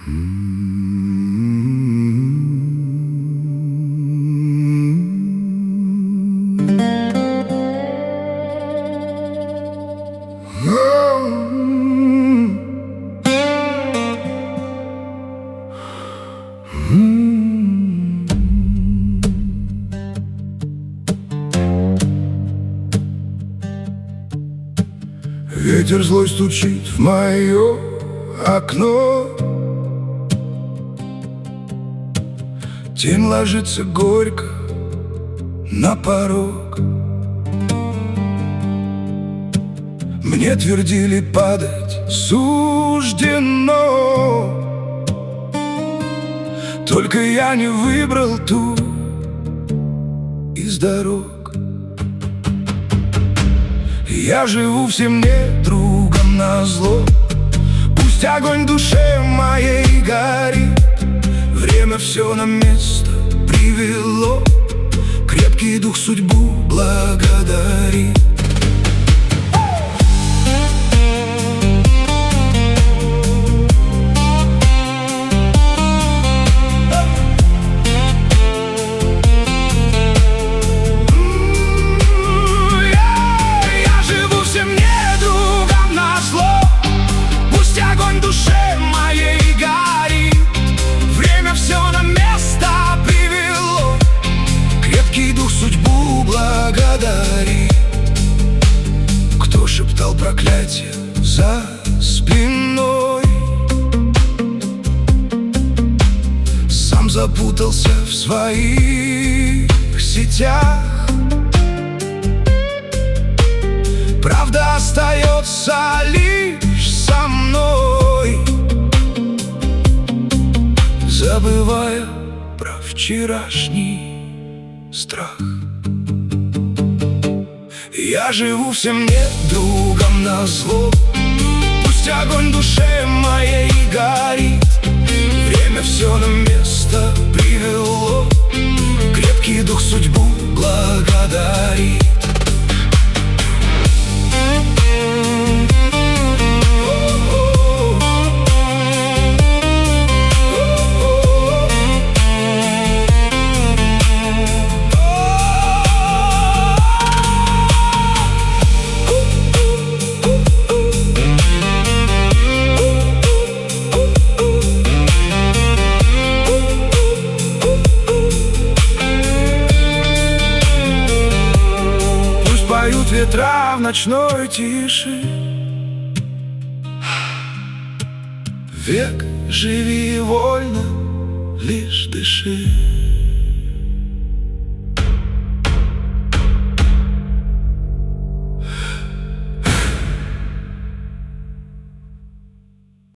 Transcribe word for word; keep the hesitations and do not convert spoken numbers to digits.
Ветер злой стучит в мое окно, тень ложится горько на порог. Мне твердили, падать суждено, только я не выбрал ту из дорог. Я живу всем недругам назло, пусть огонь в душе моей горит. Время все на место привело, крепкий дух судьбу благодарит. Кто шептал проклятие за спиной, сам запутался в своих сетях. Правда остается лишь со мной, забывая про вчерашний страх. Я живу всем недругам назло, пусть огонь в душе моей горит. Время все на место привело, крепкий дух судьбу благодарит. Поют ветра в ночной тиши, век живи вольно, лишь дыши.